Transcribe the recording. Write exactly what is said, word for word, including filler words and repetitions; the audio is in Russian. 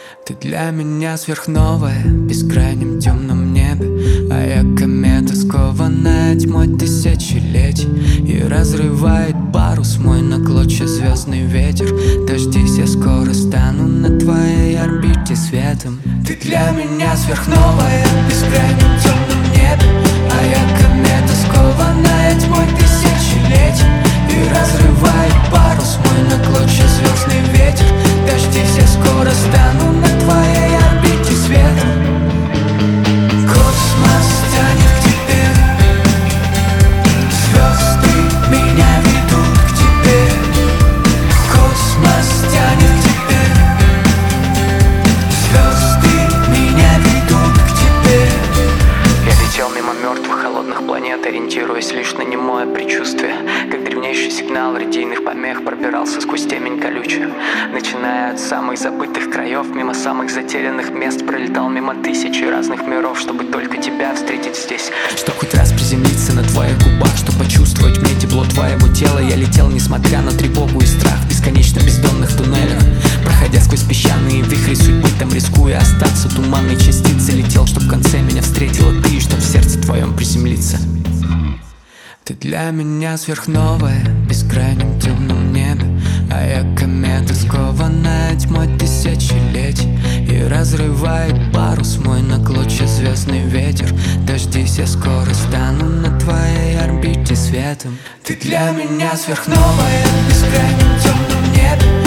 Ты для меня сверхновая в бескрайнем темном небе, а я комета, скованная тьмой тысячелетий, и разрывает парус мой на клочья звездный ветер. Дождись, я скоро стану на твоей орбите светом. Ты для меня сверхновая в бескрайнем темном небе, а я комета, скованная тьмой тысячелетий, и разрывает парус мой на клочья звездный ветер. Дождись, я скоро стану на твоей орбите светом. Космос тянет к тебе, звезды меня ведут к тебе. Космос тянет к тебе, звезды меня ведут к тебе. Я летел мимо мертвых холодных планет, ориентируясь лишь на немое предчувствие, как древнейший сигнал радийных помех пробирался сквозь темень колючую. Начиная от самых забытых краев, мимо самых затерянных мест, пролетал мимо тысячи разных миров, чтобы только тебя встретить здесь. Чтоб хоть раз приземлиться на твоих губах, чтоб почувствовать мне тепло твоего тела. Я летел, несмотря на тревогу и страх, в бесконечно бездонных туннелях, проходя сквозь песчаные вихри судьбы, там рискуя остаться туманной частицей. Летел, чтоб в конце меня встретила ты, и чтоб в сердце твоем приземлиться. Ты для меня сверхновая в бескрайнем темном небе, а я комета, скованная тьмой тысячелетий, и разрывает парус мой на клочья звездный ветер. Дождись, я скоро стану на твоей орбите светом. Ты для меня сверхновая в бескрайнем темном небе,